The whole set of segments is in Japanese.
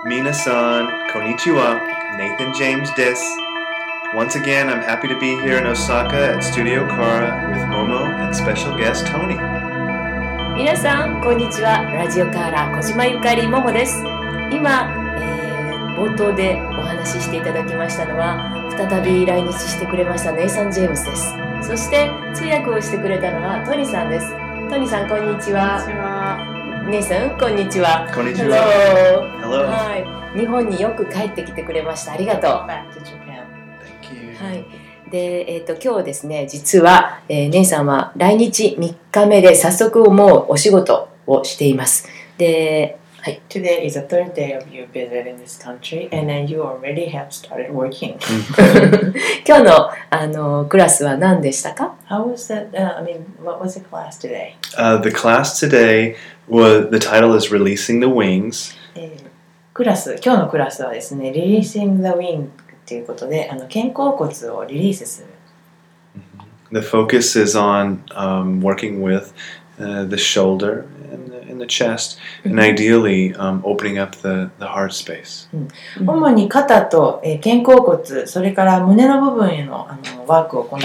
Minasan, konnichiwa, Nathan James des. Once again, I'm happy to be here in Osaka at Studio Kara with Momo and special guest Tony. 皆さんこんにちは。ラジオカーラ小島ゆかりももです。今、冒頭でお話ししていただきましたのは、再び来日してくれましたネイサン・ジェームスです。そして通訳をしてくれたのはトニさんです。トニさんこんにちは。 こんにちは。 ネイさんこんにちは。 こんにちは。Hello. はい。日本によく帰ってきてくれました。ありがとう。 Back to Japan. Thank you. はい。で、今日ですね、実は、ネイさんは来日3日目で早速もうお仕事をしています。で、はい。 Today is the third day of your visit in this country, and then you already have started working. 今日の、クラスは何でしたか？ How was that? What was the class today? The class today the title is Releasing the Wings. 今日のクラスはですね、Releasing the Wing ということで、肩甲骨をリリースする。 The focus is on working with the shoulder and the chest, and ideally opening up the heart space. 主に肩と肩甲骨、それから胸の部分へのワークを行って、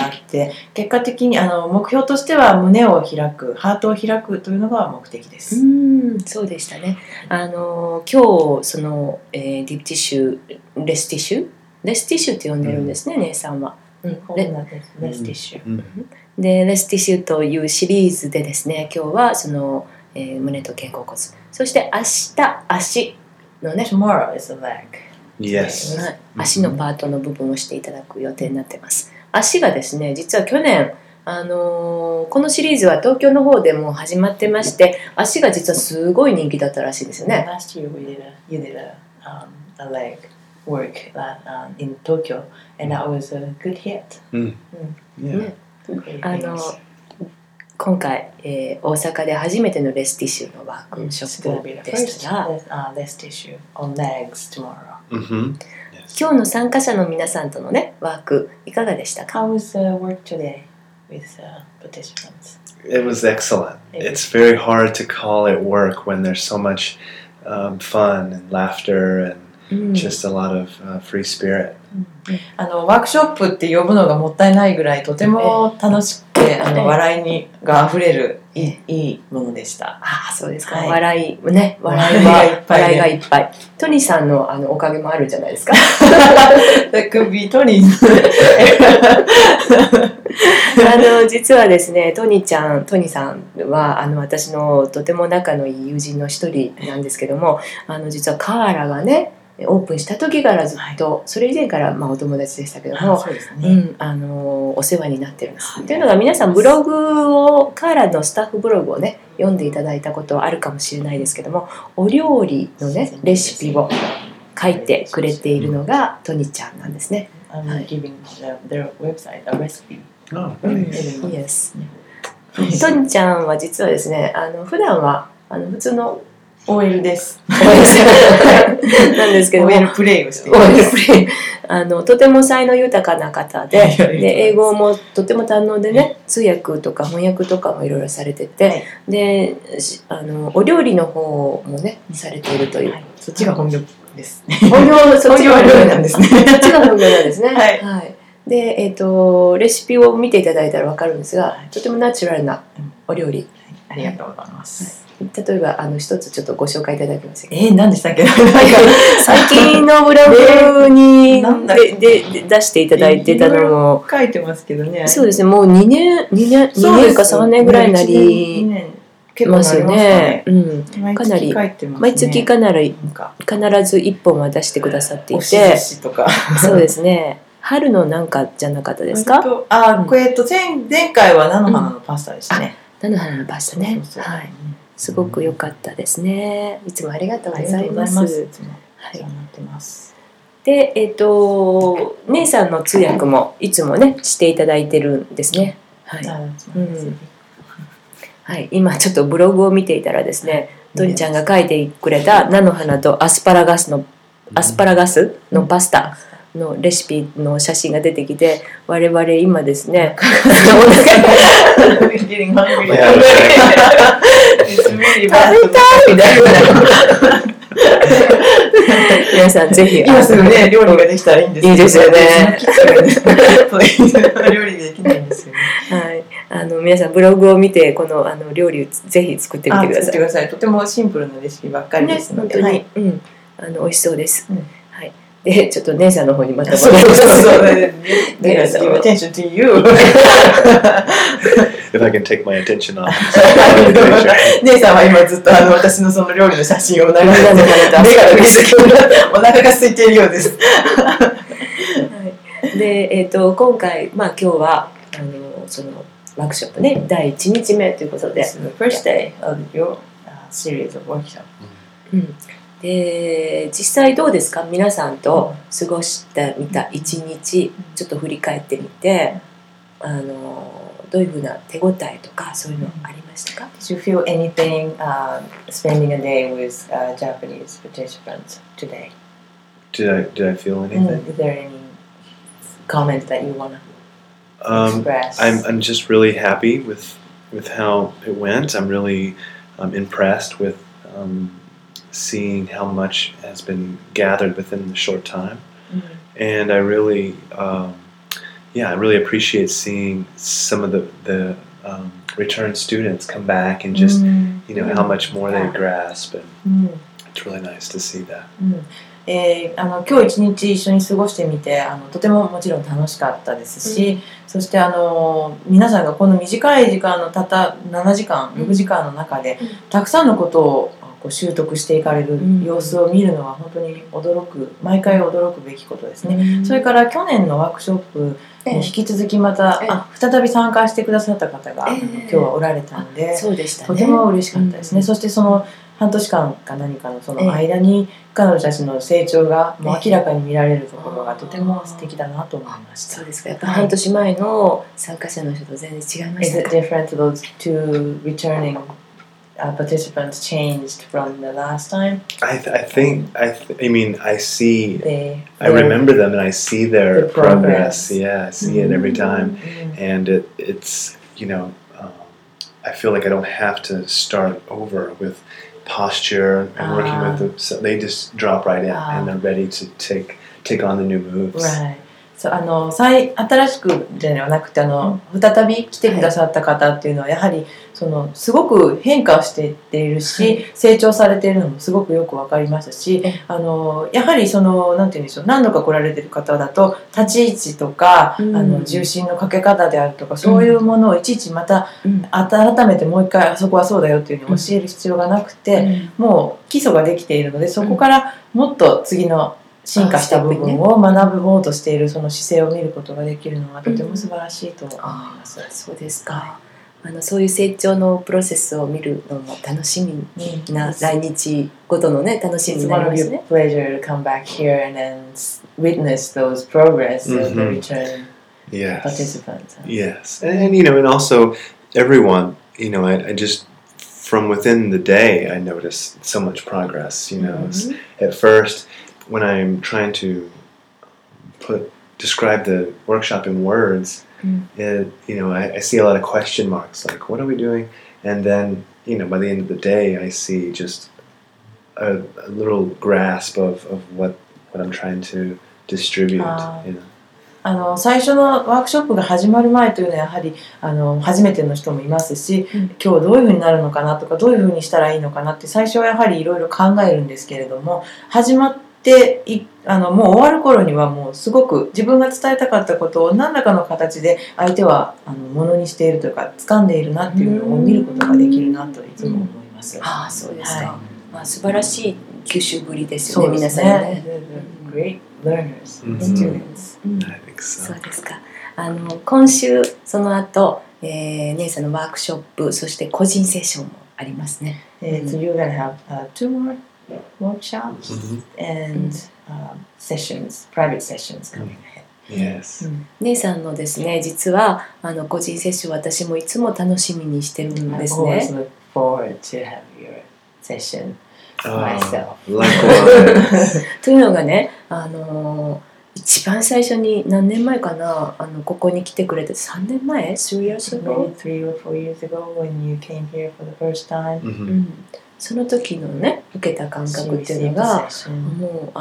結果的に目標としては胸を開く、ハートを開くというのが目的です。 そうでしたね。今日その、ディプティッシュ、レスティッシュって呼んでるんですね、姉さんは。 レスティッシュ。 で、レスティッシュというシリーズでですね、今日はその、胸と肩甲骨、そして明日足のね、 Tomorrow is the leg. Yes. 足のパートの部分をしていただく予定になってます。足がですね、実は去年このシリーズは東京の方でもう始まってまして、足が実はすごい人気だったらしいですよね。 Last year you did a leg work in Tokyo, and that was a good hit. Yeah. 今回、大阪で初めてのレスティッシュのワークショップでしたが、 レスティッシュ on legs tomorrow. 今日の参加者の皆さんとのね、ワークいかがでしたか？ How was the work today with participants? It was excellent. It's very hard to call it work when there's so much fun and laughter and just a lot of free spirit. ワークショップって呼ぶのがもったいないぐらいとても楽しくて笑いがあふれるいいものでした。 ああ、そうですか。 はい、 笑いがいっぱい。トニーさんのおかげもあるんじゃないですか。 That could be Tony. 実はですね、トニーさんは私のとても仲のいい友人の一人なんですけども、実はカーラがねオープンした時からずっと、それ以前から、お友達でしたけども、 そうですね、 お世話になってるんです。というのが皆さんブログをカーラのスタッフブログをね読んでいただいたことはあるかもしれないですけども、お料理のねレシピを書いてくれているのがトニちゃんなんですね。 I'm giving their website a recipe. Yes. トニちゃんは実はですね、普段は普通の OL です。 なんですけども、 OL プレイをしています。 とても才能豊かな方で、英語もとても堪能でね、通訳とか翻訳とかもいろいろされてて、で、お料理の方もねされているという。 そっちが本業ですね。 そっちが本業なんですね。そっちが本業なんですね。 はい。 で、レシピを見ていただいたら分かるんですが、とてもナチュラルなお料理。 ありがとうございます。 例えば一つちょっとご紹介いただけますか？ 何でしたっけ？ 最近のブログに出していただいてたのも書いてますけどね。 そうですね、もう2年か3年ぐらいになりますよね。かなり毎月必ず1本は出してくださっていて、そうですね。春のなんかじゃなかったですか？ 前回は菜の花のパスタでしたね。 菜の花のパスタね。はい。すごく良かったですね。いつもありがとうございます。で、姉さんの通訳もいつもねしていただいてるんですね。はい。今ちょっとブログを見ていたらですね、トニちゃんが書いてくれた菜の花とアスパラガスのパスタのレシピの写真が出てきて、我々今ですね食べたいみたいな皆さんぜひ今すぐね料理ができたらいいんですけど、 いいですよね。 料理できないんですよね。 はい、皆さんブログを見てこの料理ぜひ作ってみてください。 作ってください。とてもシンプルなレシピばっかりですので、 ね、 はい本当に、美味しそうです。 うんはい。でちょっと姉さんの方にまたそうね。Give attention to you. If I can take my attention off. 姉さんは今ずっと私のその料理の写真を眺めて目がお腹が空いているようです。 はい、で今回今日はそのワークショップね第1日目ということで The first day of your series of workshop. で実際どうですか、皆さんと過ごしてみた1日ちょっと振り返ってみてどういうふうな手応えとかそういうのありましたか？ Did you feel anything spending a day with Japanese participants today? Did I feel anything? Is there any comment that you want to express? I'm just really happy with how it went. I'm really impressed with seeing how much has been gathered within the short time, and I really I really appreciate seeing some of the return students come back and just how much more they grasp, and it's really nice to see that. 今日一日一緒に過ごしてみてとてももちろん楽しかったですし、そして皆さんがこの短い時間のたった7時間6時間の中でたくさんのことを習得していかれる様子を見るのは本当に毎回驚くべきことですね。それから去年のワークショップに引き続きまた再び参加してくださった方が今日はおられたので、 そうでしたね、 とても嬉しかったですね。そしてその半年間か何かのその間に彼女たちの成長がもう明らかに見られるところがとても素敵だなと思いました。 そうですか。やっぱ半年前の参加者の人と全然違いましたか？ Is it different to those two returning participants changed from the last time? I mean I see I remember them and I see their progress. Yeah, I see it every time, and it's I feel like I don't have to start over with posture and working with them. So they just drop right in and they're ready to take on the new moves. Right. 新しくじゃなくて再び来てくださった方っていうのはやはりすごく変化していっているし、成長されているのもすごくよく分かりましたし、やはりなんていうんでしょう、何度か来られている方だと立ち位置とか、重心のかけ方であるとかそういうものをいちいちまた、改めてもう一回あそこはそうだよっていうのを教える必要がなくて、もう基礎ができているのでそこからもっと次の進化した部分を学ぼうとしているその姿勢を見ることができるのはとても素晴らしいと思います。 そうですか。そういう成長のプロセスを見るのも楽しみな来日ごとのね楽しみになりますね。 It's one of your pleasure to come back here and then witness those progress of the return participants. Yes, and also everyone, I just from within the day I noticed so much progress. At first, when I'm trying to describe the workshop in words, I see a lot of question marks, like what are we doing? And then, by the end of the day, I see just a little grasp of what I'm trying to distribute. 最初のワークショップが始まる前というのはやはり初めての人もいますし、今日どういうふうになるのかなとかどういうふうにしたらいいのかなって最初はやはりいろいろ考えるんですけれども、始まってもう終わる頃にはもうすごく自分が伝えたかったことを何らかの形で相手はものにしているというか掴んでいるなっていうのを見ることができるなといつも思います。 そうですか。素晴らしい吸収ぶりですよね、皆さんね。 Great learners, students. そうですか。今週その後、姉さんのワークショップそして個人セッションもありますね。 So you're gonna have two more workshops and sessions, private sessions coming ahead. Yes. 姉さんのですね、実は個人セッション私もいつも楽しみにしてるんですね。 I always look forward to have your session myself. Likewise. というのがね、一番最初に何年前かな、ここに来てくれて3年前 ?3 years ago? Maybe 3 or 4 years ago when you came here for the first time. その時のね受けた感覚っていうのがもう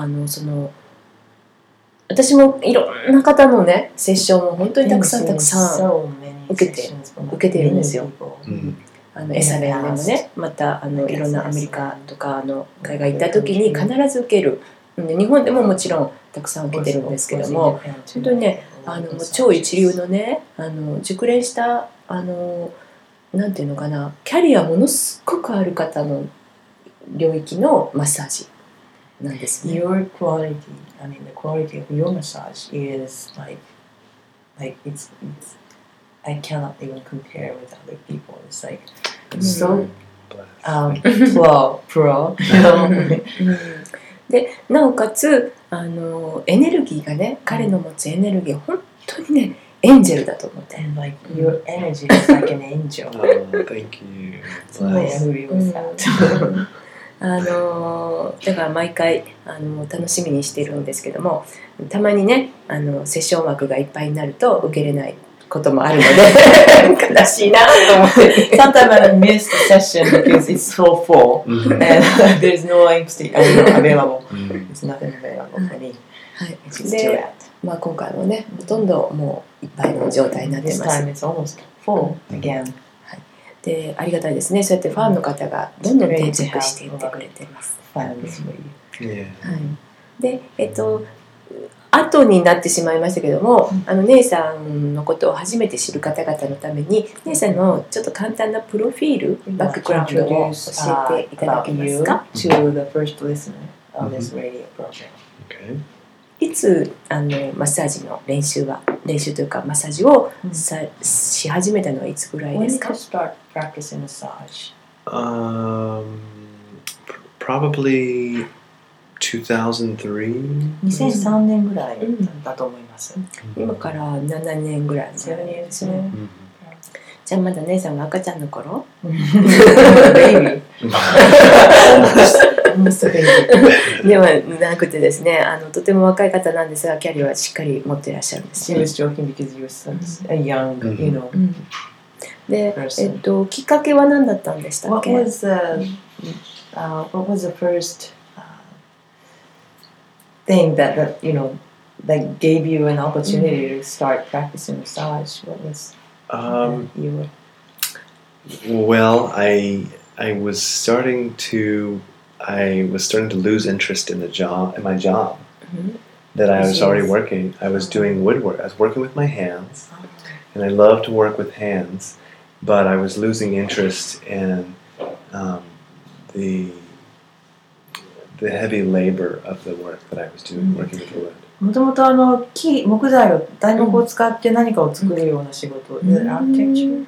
私もいろんな方のねセッションを本当にたくさん受けてるんですよ。SRN でもね、またいろんなアメリカとか海外行った時に必ず受ける。日本でももちろんたくさん受けてるんですけども、本当にね超一流のね熟練したなんていうのかな、キャリアものすごくある方の領域のマッサージなんですね。 Your quality, I mean the quality of your massage is like it's I cannot even compare with other people. It's like so pro. でなおかつエネルギーがね、彼の持つエネルギーは本当にねエンジェルだと思って。 Like your energy is like an angel. Thank you. Nice. だから毎回楽しみにしてるんですけども、たまにねセッション枠がいっぱいになると受けれないこともあるので悲しいなと思って。 Sometimes I miss the session because it's so full and there's no empty available. It's nothing available for me. はい。で、まあ今回もねほとんどもういっぱいの状態になってます。 This time it's almost full again. はい。でありがたいですね。そうやってファンの方がどんどん定着していってくれてます。 はい。 で後になってしまいましたけども、姉さんのことを初めて知る方々のために姉さんのちょっと簡単なプロフィール、バックグラウンドを教えていただけますか？ To the first listener of this radio program. いつマッサージの練習というかマッサージをし始めたのはいつぐらいですか？ When did you start practicing massage? Probably 2003? 2003年ぐらいだと思います。 今から7年ぐらい前ですね。じゃあまだ姉さんが赤ちゃんの頃 Baby. ではなくてですね、とても若い方なんですが、キャリアはしっかり持っていらっしゃるんです、 ね。She was joking because you were such a young, you know. で、きっかけは何だったんでしたっけ？ What was the first thing that you know that gave you an opportunity to start practicing massage? What was you were? Well, I was starting to lose interest in my job that I was already working. I was doing woodwork. I was working with my hands, and I love to work with hands, but I was losing interest in the heavy labor of the work that I was doing, working with wood. もともと木材を材木を使って何かを作るような仕事、architecture?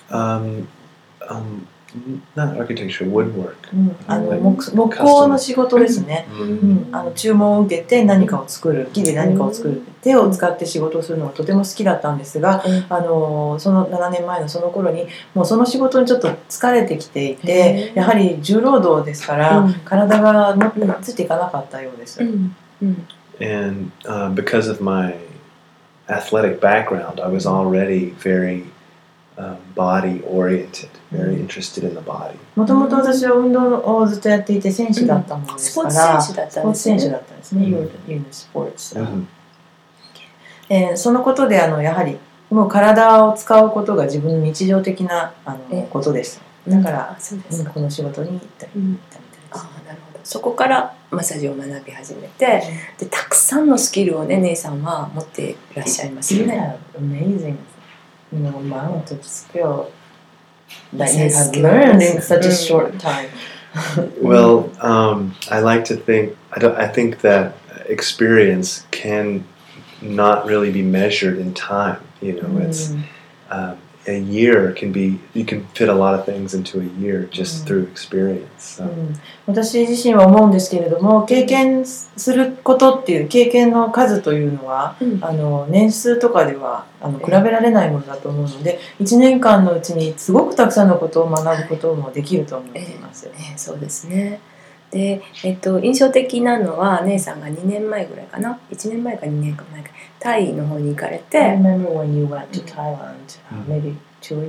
Not architecture, woodwork. 木工の仕事ですね。注文を受けて何かを作る、木で何かを作る、手を使って仕事をするのがとても好きだったんですが、その7年前のその頃にもうその仕事にちょっと疲れてきていて、やはり重労働ですから体がついていかなかったようです。 And because of my athletic background, I was already very body oriented, very interested in the body. もともと私は運動をずっとやっていて選手だったものですから、スポーツ選手だったんですね。スポーツ。そのことでやはりもう体を使うことが自分の日常的なことでした。だからこの仕事に行ったりみたいです。 なるほど。そこからマッサージを学び始めて、でたくさんのスキルをね姉さんは持っていらっしゃいますよね。 Amazing, amount of skill that you have learned in such a short time. Well, I like to think. I think that experience can not really be measured in time. You know, it's a year can be. You can fit a lot of things into a year just through experience. So. 私自身は思うんですけれども、経験することっていう経験の数というのは、年数とかでは比べられないものだと思うので、1年間のうちにすごくたくさんのことを学ぶこともできると思っています。 そうですね。で、印象的なのは姉さんが2年前ぐらいかな、1年前か2年か前かタイの方に行かれて。 I remember when you went to Thailand, maybe two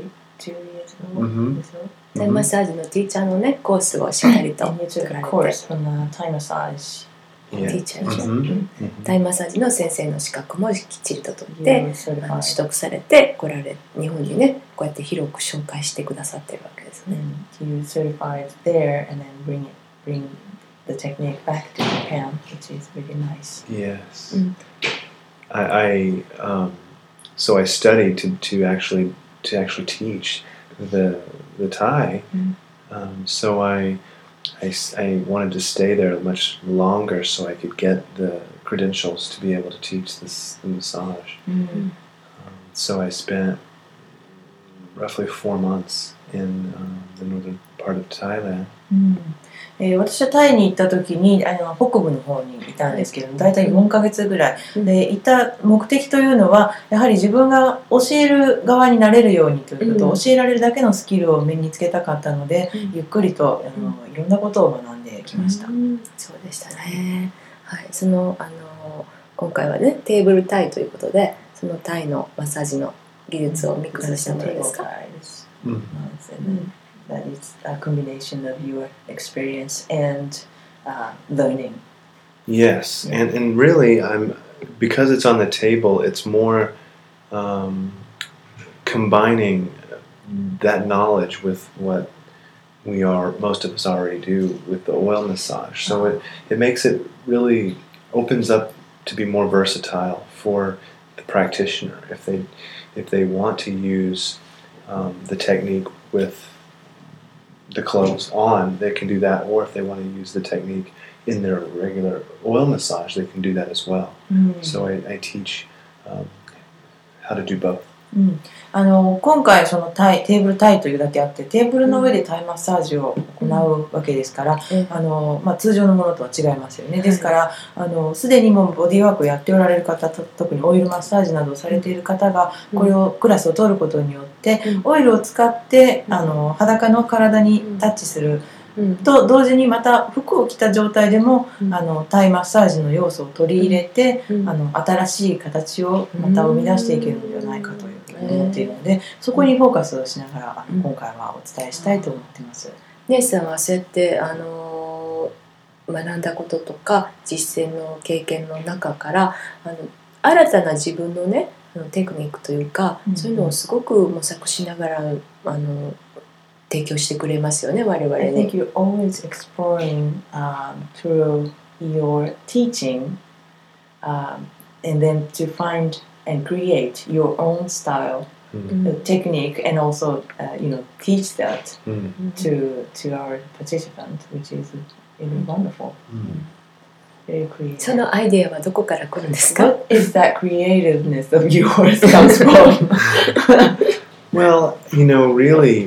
2 years ago. Mhm. ですよ。 タイマッサージのティーチャーのねコースをしっかりと And you 作 took ら a れて course from the Thai massage. Yeah. ティーチャーですね、 Mhm. タイマッサージの先生の資格もきっちりと取っ You て were 取 certified. 得されて来られ日本にねこうやって広く紹介してくださってるわけですね、 And you certified there and then bring the technique back to Japan, which is really nice. Yes. Mm. So I studied to actually teach the Thai. So I wanted to stay there much longer so I could get the credentials to be able to teach the massage. So I spent roughly 4 months in the northern part of Thailand. 私はタイに行った時に北部の方にいたんですけれども、だいたい4ヶ月ぐらいで行った目的というのはやはり自分が教える側になれるようにということを、教えられるだけのスキルを身につけたかったので、ゆっくりといろんなことを学んできました。 そうでしたね、はい、今回はねテーブルタイということでそのタイのマッサージの技術をミックスしたものですか、 That is a combination of your experience and learning. Yes, and really, because it's on the table. It's more combining that knowledge with what most of us already do with the oil massage. So it makes it really opens up to be more versatile for the practitioner if they want to use the technique with the clothes on, they can do that, or if they want to use the technique in their regular oil massage, they can do that as well. So I teach how to do both. 今回そのテーブルタイというだけあってテーブルの上でタイマッサージを行うわけですから、通常のものとは違いますよね。ですからすでにもうボディーワークをやっておられる方、特にオイルマッサージなどをされている方がこれをクラスを取ることによってオイルを使って裸の体にタッチすると同時にまた服を着た状態でもタイマッサージの要素を取り入れて新しい形をまた生み出していけるのではないかという思っているので、そこにフォーカスをしながら今回はお伝えしたいと思っています。 ネイさんはそうやって学んだこととか実践の経験の中から新たな自分のねテクニックというか、そういうのをすごく模索しながら提供してくれますよね、我々に。 I think you're always exploring through your teaching and then to find and create your own style, technique, and also teach that to our participant, which is really wonderful. Very creative. そのアイデアはどこから来るんですか？ What is that creativeness of yours comes from? Well, really,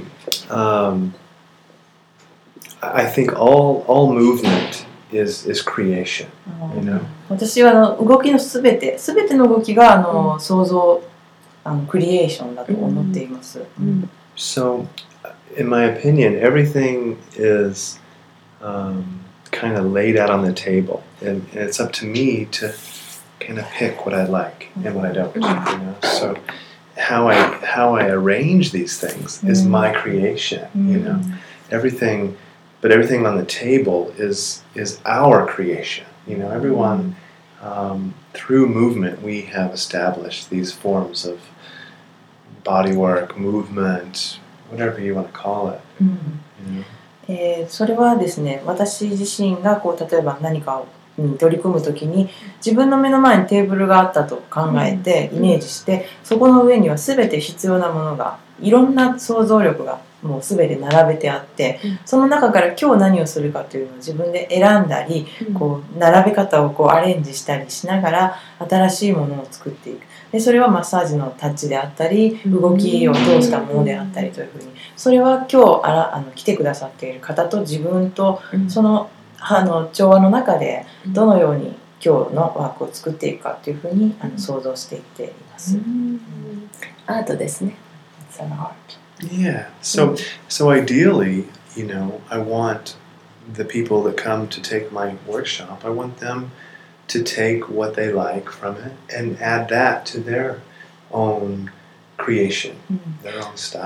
I think all movement is creation. 私は動きのすべての動きが創造クリエーションだと思っています。 So, in my opinion, everything is kind of laid out on the table, and it's up to me to kind of pick what I like and what I don't. So how I arrange these things is my creation. Everything on the table is our creation. Everyone through movement we have established these forms of body work, movement, whatever you want to call it. それはですね、私自身が例えば何かに取り組むときに自分の目の前にテーブルがあったと考えてイメージしてそこの上には全て必要なものがいろんな想像力がもう全て並べてあってその中から今日何をするかというのを自分で選んだり並べ方をアレンジしたりしながら新しいものを作っていく。でそれはマッサージのタッチであったり動きを通したものであったりというふうにそれは今日来てくださっている方と自分とその調和の中でどのように今日のワークを作っていくかというふうに想像していっています。 アートですね。 It's an art. Yeah. So ideally, I want the people that come to take my workshop, I want them to take what they like from it and add that to their own creation, their own style.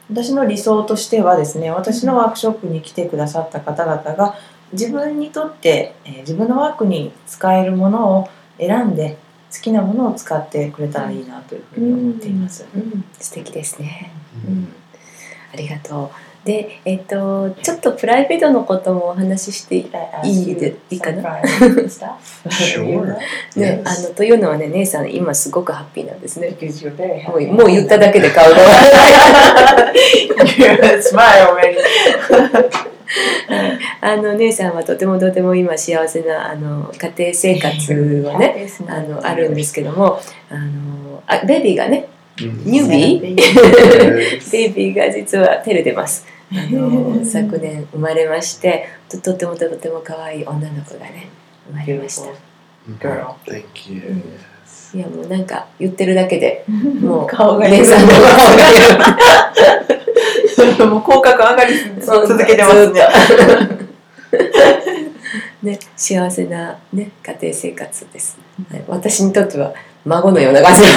私の理想としてはですね、私のワークショップに来てくださった方々が自分にとって、自分のワークに使えるものを選んで好きなものを使ってくれたらいいなというふうに思っています。 素敵ですね。ありがとう。で、ちょっとプライベートのこともお話ししていいかな。ね、というのはね、姉さん今すごくハッピーなんですね。もう言っただけで顔が姉さんはとても今幸せな家庭生活をねあるんですけども、ベイビーがね、ニュービーベイビーが実は照れてます。昨年生まれまして、とても可愛い女の子がね生まれました。 Thank you. いやもうなんか言ってるだけでもう顔が姉さんの顔がもう口角上がり続けてますね。 ね、幸せな、ね、家庭生活です、はい、私にとっては孫のような感じ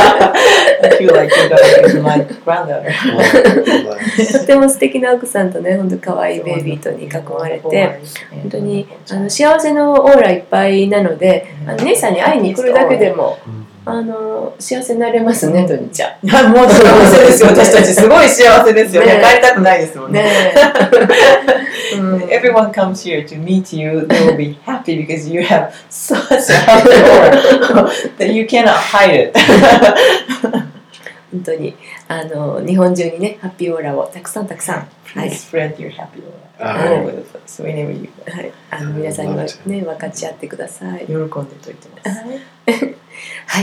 とても素敵な奥さんとね、本当可愛いベイビーとに囲まれて、本当に幸せのオーラいっぱいなので、姉さんに会いに来るだけでも幸せになれますね、トニちゃん。 もう幸せですよ、私たちすごい幸せですよね。帰りたくないですもんね。Everyone comes here to meet you. They will be happy because you have such a happy aura that you cannot hide it. 本当に日本中にねハッピーオーラをたくさん、 はい、spread your happy aura. So whenever you, はい、皆さんにはね分かち合ってください。 喜んでと言ってます。 はい、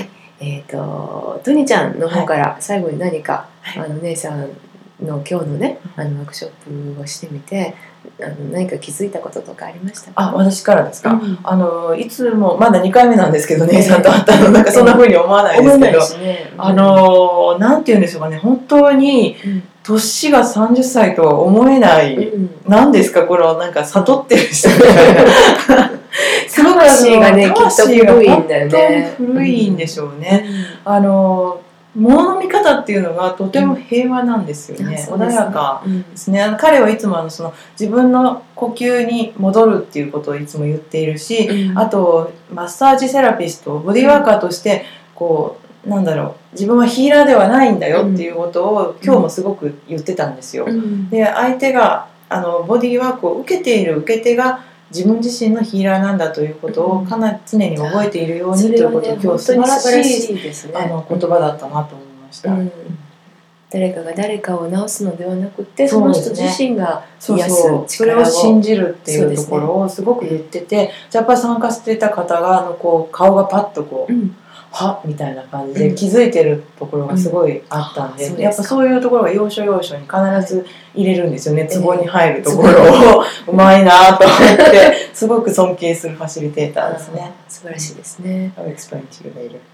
トニちゃんの方から最後に何か、姉さんの今日のねワークショップをしてみて何か気づいたこととかありましたか？ 私からですか？いつもまだ2回目なんですけど、姉さんと会ったのなんかそんな風に思わないですけど、なんて言うんでしょうかね、本当に年が30歳とは思えない、何ですかこのなんか悟ってる人みたいな魂がねきっと古いんだよね。 古いんでしょうね。物の見方っていうのがとても平和なんですよね。穏やかですね。彼はいつもその自分の呼吸に戻るっていうことをいつも言っているし、あとマッサージセラピスト、ボディワーカーとしてこうなんだろう、自分はヒーラーではないんだよっていうことを今日もすごく言ってたんですよ。で、相手がボディワークを受けている受け手が自分自身のヒーラーなんだということを常に覚えているようにということを今日素晴らしい言葉だったなと思いました。 誰かが誰かを治すのではなくて、その人自身が癒す力を、 それを信じるっていうところをすごく言ってて、やっぱり参加していた方がこう顔がパッとこう、はみたいな感じで気づいてるところがすごいあったんで、やっぱそういうところが要所要所に必ず入れるんですよね。壺に入るところをうまいなと思ってすごく尊敬するファシリテーターですね。 素晴らしいですね。 I'll explain to you later.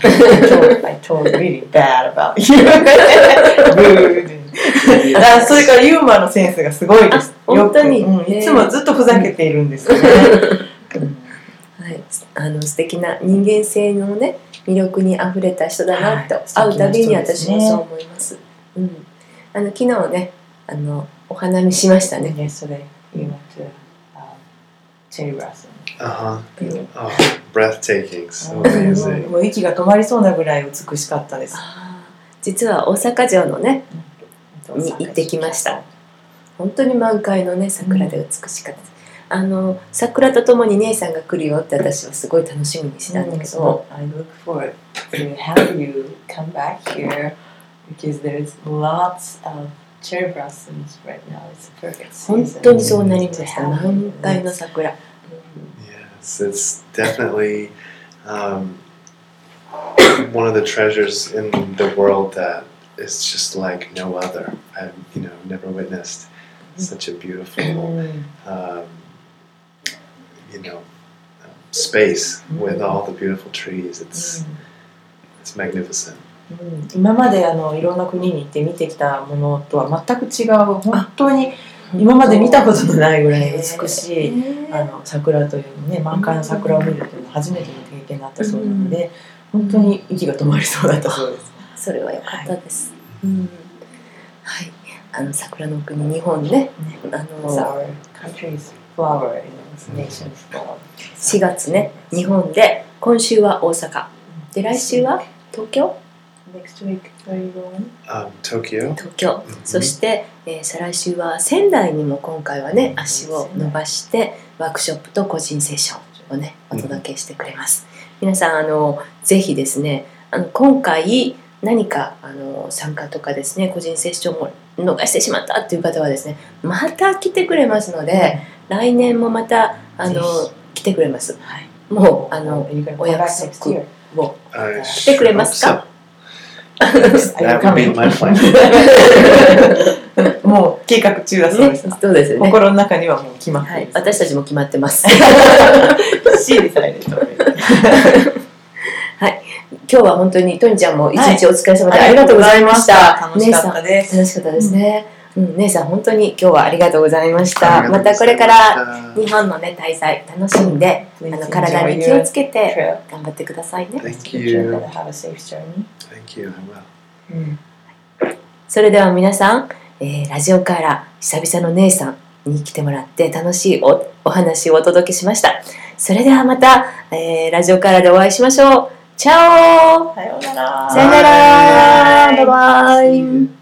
I told really bad about you. それからユーモアのセンスがすごいです。 本当に、 いつもずっとふざけているんですよね。 はい、素敵な人間性のね魅力にあふれた人だなと、会うたびに私もそう思います。昨日ねお花見しましたね。 Yesterday we went to cherry blossom. Breathtaking. So amazing. もう息が止まりそうなぐらい美しかったです。 実は大阪城のねに行ってきました。本当に満開のね桜で美しかったです。桜とともに姉さんが来るよって私はすごい楽しみにしたんだけど、 I look forward to have you come back here because there's lots of cherry blossoms right now. It's a perfect season. 本当にそうなりました。満開の桜。 Yes, it's definitely one of the treasures in the world that is just like no other. I've never witnessed such a beautiful space with all the beautiful trees. It's magnificent. 今までいろんな国に行って見てきたものとは全く違う、本当に今まで見たことのないぐらい美しい桜というね、満開の桜を見るというのは初めての経験だったそうなので、本当に息が止まりそうだったそうです。 それは良かったです。はい。 桜の国日本ね、 It's our country's flower, nation's flower. 4月ね日本で、今週は大阪で、来週は東京、 Next week, where are you going? Tokyo. 東京、そして、再来週は仙台にも今回はね足を伸ばしてワークショップと個人セッションをねお届けしてくれます。皆さんぜひですね今回何か参加とかですね個人セッションを逃してしまったっていう方はですねまた来てくれますので、来年もまた来てくれます。 はい、 もうお約束をしてくれますか That would be my plan. もう計画中だそうです。 そうですよね。 心の中にはもう決まっている、 はい、私たちも決まってます。はい、今日は本当にトニちゃんも一日お疲れ様でありがとうございました。 楽しかったです。 楽しかったですね。姉さん本当に今日はありがとうございました。またこれから日本のね滞在楽しんで体に気をつけて頑張ってくださいね。 Thank you. Have a safe journey. Thank you. I will. それでは皆さん、ラジオから久々の姉さんに来てもらって楽しい お話をお届けしました。それではまた、ラジオからでお会いしましょう。チャオ。 さようなら。 さようなら。バイバイ。